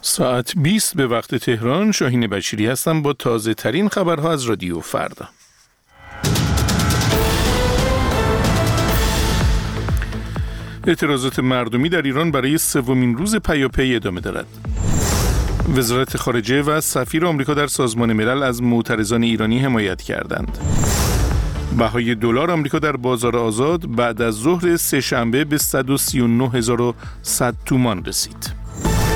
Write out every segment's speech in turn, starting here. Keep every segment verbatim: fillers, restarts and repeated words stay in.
ساعت بیست به وقت تهران. شاهین بشیری هستم با تازه ترین خبرها از رادیو فردا. اعتراضات مردمی در ایران برای سومین روز پیاپی ادامه دارد. وزارت خارجه و سفیر آمریکا در سازمان ملل از معترضان ایرانی حمایت کردند. بهای دلار آمریکا در بازار آزاد بعد از ظهر سه شنبه به صد و سی و نه هزار و صد تومان رسید.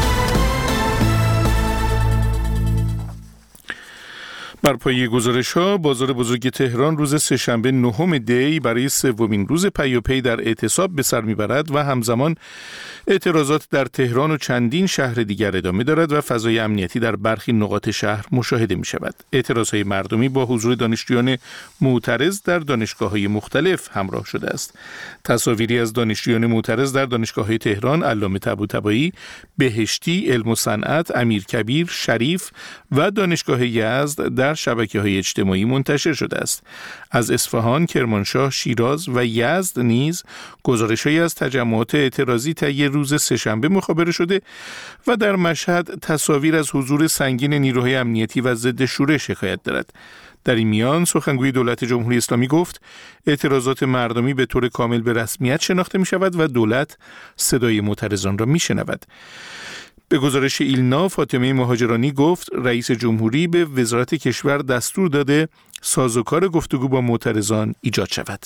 بر پایه گزارش‌ها، بازار بزرگ تهران روز سه‌شنبه نهم دی برای سومین روز پیاپی در اعتصاب به سر می‌برد و همزمان اعتراضات در تهران و چندین شهر دیگر ادامه دارد و فضای امنیتی در برخی نقاط شهر مشاهده می‌شود. اعتراضهای مردمی با حضور دانشجویان معترض در دانشگاه‌های مختلف همراه شده است. تصاویری از دانشجویان معترض در دانشگاه‌های تهران، علامه طباطبایی، بهشتی، علم و صنعت، امیرکبیر، شریف و دانشگاه یزد در شبکه‌های اجتماعی منتشر شده است. از اصفهان، کرمانشاه، شیراز و یزد نیز گزارش‌هایی از تجمعات اعتراضی طی روز سه‌شنبه مخابره شده و در مشهد تصاویر از حضور سنگین نیروهای امنیتی و ضد شورش حکایت دارد. در این میان سخنگوی دولت جمهوری اسلامی گفت اعتراضات مردمی به طور کامل به رسمیت شناخته می شود و دولت صدای معترضان را می شنود. به گزارش ایلنا، فاطمه مهاجرانی گفت رئیس جمهوری به وزارت کشور دستور داده سازوکار گفتگو با معترضان ایجاد شود.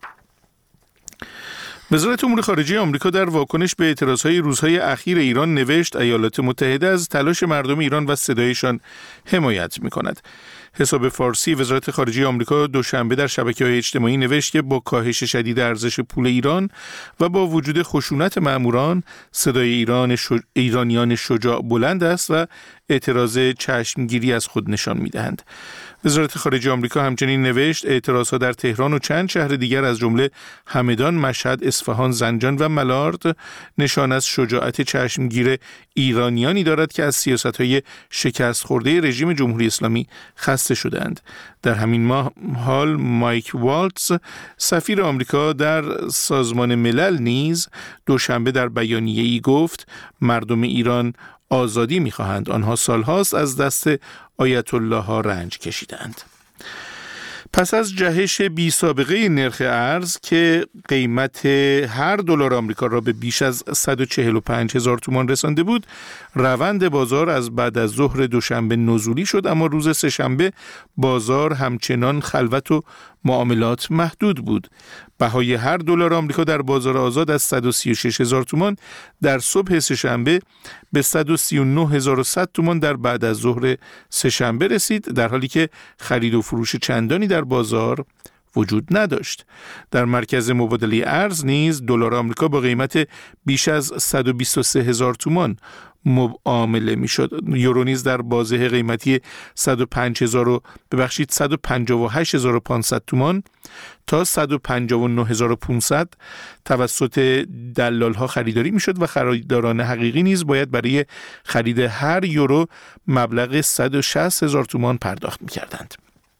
وزارت امور خارجه آمریکا در واکنش به اعتراضهای روزهای اخیر ایران نوشت ایالات متحده از تلاش مردم ایران و صدایشان حمایت می‌کند. حساب فارسی وزارت خارجه آمریکا دوشنبه در شبکه‌های اجتماعی نوشت که با کاهش شدید ارزش پول ایران و با وجود خشونت ماموران، صدای ایران شج... ایرانیان شجاع بلند است و اعتراض چشمگیری از خود نشان می‌دهند. وزارت خارجه آمریکا همچنین نوشت اعتراضها در تهران و چند شهر دیگر از جمله همدان، مشهد، اصفهان، زنجان و ملارد نشان از شجاعت چشمگیر ایرانیانی دارد که از سیاست‌های شکست خورده رژیم جمهوری اسلامی خسته شدند. در همین ماه حال مایک والتز، سفیر آمریکا در سازمان ملل نیز دوشنبه در بیانیه‌ای گفت مردم ایران آزادی می‌خواهند. آنها سالهاست از دست آیت الله ها رنج کشیدند. پس از جهش بی سابقه نرخ ارز که قیمت هر دلار آمریکا را به بیش از صد و چهل و پنج هزار تومان رسانده بود، روند بازار از بعد از ظهر دوشنبه نزولی شد، اما روز سه‌شنبه بازار همچنان خلوت و معاملات محدود بود. بهای هر دلار آمریکا در بازار آزاد از صد و سی و شش هزار تومان در صبح سه‌شنبه به صد و سی و نه هزار و صد تومان در بعد از ظهر سه‌شنبه رسید، در حالی که خرید و فروش چندانی در بازار وجود نداشت. در مرکز مبادله ارز نیز دلار آمریکا با قیمت بیش از صد و بیست و سه هزار تومان معامله میشد. یورو نیز در بازه قیمتی صد و پنج هزار و ببخشید صد و پنجاه و هشت هزار و پانصد تومان تا صد و پنجاه و نه هزار و پانصد توسط دلال ها خریداری میشد و خریداران حقیقی نیز باید برای خرید هر یورو مبلغ صد و شصت هزار تومان پرداخت میکردند.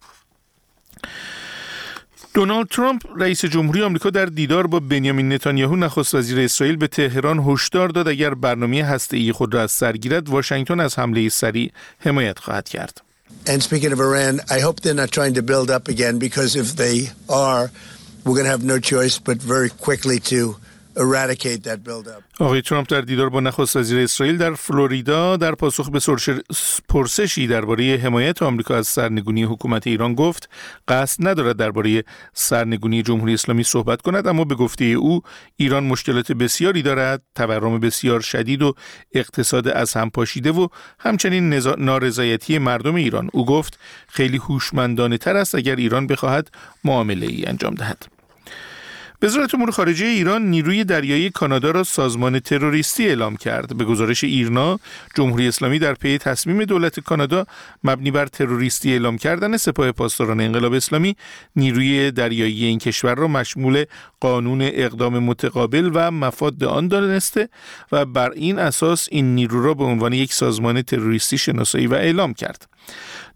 دونالد ترامپ رئیس جمهوری آمریکا در دیدار با بنیامین نتانیاهو نخست وزیر اسرائیل به تهران هشدار داد اگر برنامه هسته‌ای خود را از سر گیرد واشنگتن از حمله سریع حمایت خواهد کرد. And speaking of Iran, I hope they're not trying to build up again because if they are, we're going to have no choice but very quickly to eradicate that build-up. آقای ترامپ در دیدار با نخست وزیر اسرائیل در فلوریدا در پاسخ به پرسشی درباره حمایت آمریکا از سرنگونی حکومت ایران گفت قصد ندارد درباره سرنگونی جمهوری اسلامی صحبت کند، اما به گفته او ایران مشکلات بسیاری دارد، تورم بسیار شدید و اقتصاد از هم پاشیده و همچنین نارضایتی مردم ایران. او گفت خیلی هوشمندانه تر است اگر ایران بخواهد معامله ای انجام دهد. وزارت امور خارجه ایران نیروی دریایی کانادا را سازمان تروریستی اعلام کرد. به گزارش ایرنا، جمهوری اسلامی در پی تصمیم دولت کانادا مبنی بر تروریستی اعلام کردن سپاه پاسداران انقلاب اسلامی، نیروی دریایی این کشور را مشمول قانون اقدام متقابل و مفاد آن دانسته و بر این اساس این نیرو را به عنوان یک سازمان تروریستی شناسایی و اعلام کرد.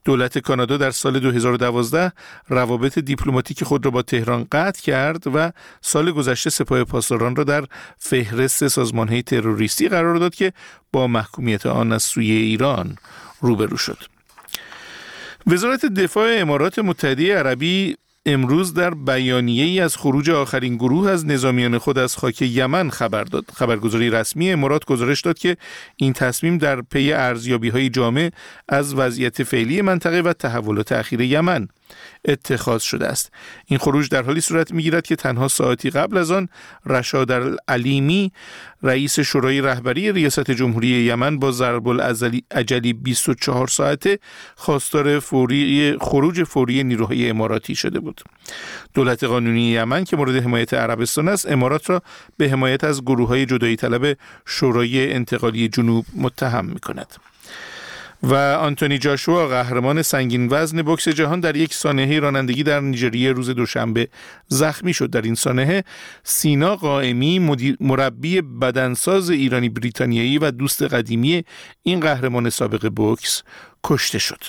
دولت کانادا در سال دو هزار و دوازده روابط دیپلماتیک خود را با تهران قطع کرد و سال گذشته سپاه پاسداران را در فهرست سازمان‌های تروریستی قرار داد که با محکومیت آن از سوی ایران روبرو شد. وزارت دفاع امارات متحده عربی امروز در بیانیه‌ای از خروج آخرین گروه از نظامیان خود از خاک یمن خبر داد. خبرگزاری رسمی امارات گزارش داد که این تصمیم در پی ارزیابی‌های جامع از وضعیت فعلی منطقه و تحولات اخیر یمن اتخاذ شده است. این خروج در حالی صورت می‌گیرد که تنها ساعتی قبل از آن رشاد العلیمی رئیس شورای رهبری ریاست جمهوری یمن با ضرب الاجلی بیست و چهار ساعته خواستار فوری خروج فوری نیروهای اماراتی شده بود. دولت قانونی یمن که مورد حمایت عربستان است، امارات را به حمایت از گروه‌های جدایی طلب شورای انتقالی جنوب متهم می‌کند. و آنتونی جاشوا قهرمان سنگین وزن بوکس جهان در یک سانحه رانندگی در نیجریه روز دوشنبه زخمی شد. در این سانحه سینا قائمی مربی بدنساز ایرانی بریتانیایی و دوست قدیمی این قهرمان سابق بوکس کشته شد.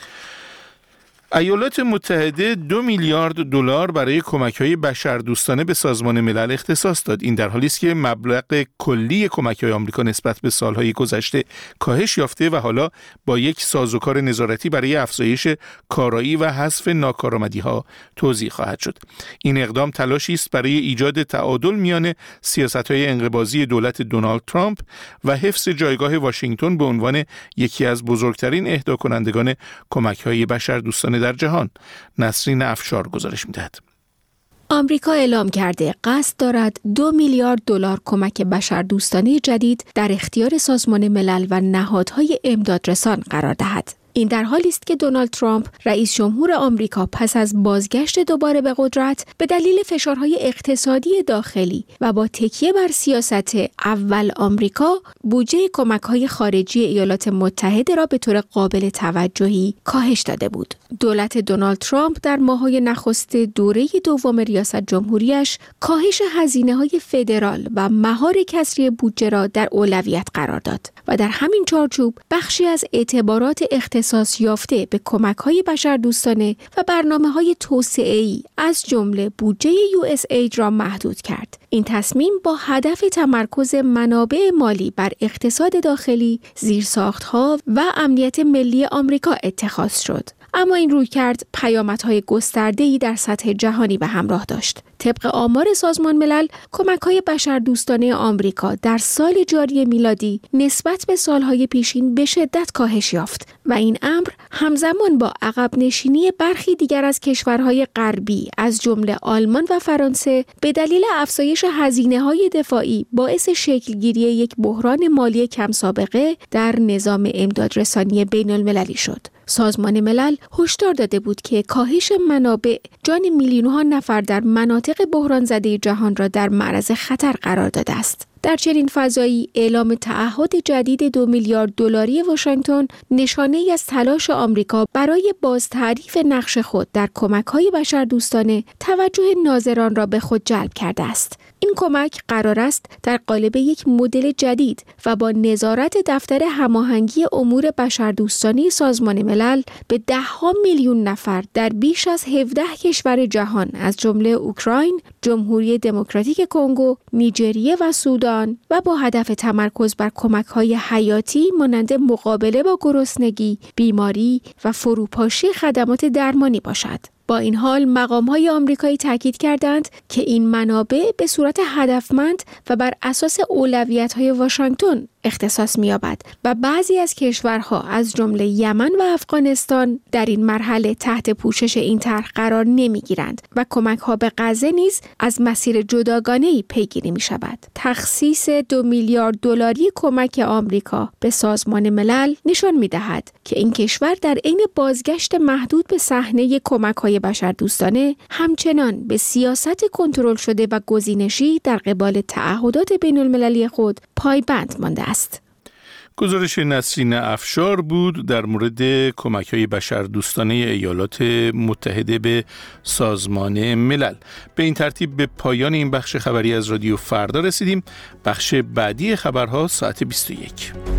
ایالات متحده دو میلیارد دلار برای کمک‌های بشردوستانه به سازمان ملل اختصاص داد. این در حالی است که مبلغ کلی کمک‌های آمریکا نسبت به سال‌های گذشته کاهش یافته و حالا با یک سازوکار نظارتی برای افزایش کارایی و حذف ناکارآمدی‌ها توزیع خواهد شد. این اقدام تلاشی است برای ایجاد تعادل میان سیاست‌های انقباضی دولت دونالد ترامپ و حفظ جایگاه واشنگتن به عنوان یکی از بزرگترین اهداکنندگان کمک‌های بشردوستانه در جهان. نسرین افشار گزارش می‌دهد. آمریکا اعلام کرده قصد دارد دو میلیارد دلار کمک بشردوستانه جدید در اختیار سازمان ملل و نهادهای امدادرسان قرار دهد. این در حالی است که دونالد ترامپ رئیس جمهور آمریکا پس از بازگشت دوباره به قدرت به دلیل فشارهای اقتصادی داخلی و با تکیه بر سیاست اول آمریکا بودجه کمک‌های خارجی ایالات متحده را به طور قابل توجهی کاهش داده بود. دولت دونالد ترامپ در ماه‌های نخست دوره دوم ریاست جمهوریش کاهش هزینه‌های فدرال و مهار کسری بودجه را در اولویت قرار داد و در همین چارچوب بخشی از اعتبارات اختصاصی اختصاص یافته به کمک‌های بشردوستانه و برنامه‌های توسعه‌ای از جمله بودجه یو اس اید را محدود کرد. این تصمیم با هدف تمرکز منابع مالی بر اقتصاد داخلی، زیرساخت‌ها و امنیت ملی آمریکا اتخاذ شد. اما این رویکرد پیامدهای گسترده‌ای در سطح جهانی به همراه داشت. طبق آمار سازمان ملل، کمک‌های بشردوستانه آمریکا در سال جاری میلادی نسبت به سالهای پیشین به شدت کاهش یافت و این امر همزمان با عقب نشینی برخی دیگر از کشورهای غربی از جمله آلمان و فرانسه به دلیل افزایش هزینه‌های دفاعی باعث شکلگیری یک بحران مالی کم سابقه در نظام امدادرسانی بین‌المللی شد. سازمان ملل هشدار داده بود که کاهش منابع جان میلیون‌ها نفر در مناطق بحران زده جهان را در معرض خطر قرار داده است. در چنین فضایی اعلام تعهد جدید دو میلیارد دلاری واشنگتن نشانه‌ای از تلاش آمریکا برای بازتعریف نقش خود در کمک‌های بشردوستانه توجه ناظران را به خود جلب کرده است. این کمک قرار است در قالب یک مدل جدید و با نظارت دفتر هماهنگی امور بشردوستانه سازمان ملل به ده‌ها میلیون نفر در بیش از هفده کشور جهان از جمله اوکراین، جمهوری دموکراتیک کنگو، نیجریه و سودان و با هدف تمرکز بر کمک‌های حیاتی مانند مقابله با گرسنگی، بیماری و فروپاشی خدمات درمانی باشد. با این حال مقام‌های آمریکایی تاکید کردند که این منابع به صورت هدفمند و بر اساس اولویت‌های واشنگتن اختصاص می‌یابد و بعضی از کشورها از جمله یمن و افغانستان در این مرحله تحت پوشش این طرح قرار نمی‌گیرند و کمک‌ها به غزه نیز از مسیر جداگانه‌ای پیگیری می‌شود. تخصیص دو میلیارد دلاری کمک آمریکا به سازمان ملل نشان می‌دهد که این کشور در عین بازگشت محدود به صحنه کمک‌های بشردوستانه همچنان به سیاست کنترل شده و گزینشی در قبال تعهدات بین‌المللی خود پایبند مانده است. گزارش نسرین افشار بود در مورد کمک‌های بشردوستانه ایالات متحده به سازمان ملل. به این ترتیب به پایان این بخش خبری از رادیو فردا رسیدیم. بخش بعدی خبرها ساعت بیست و یک.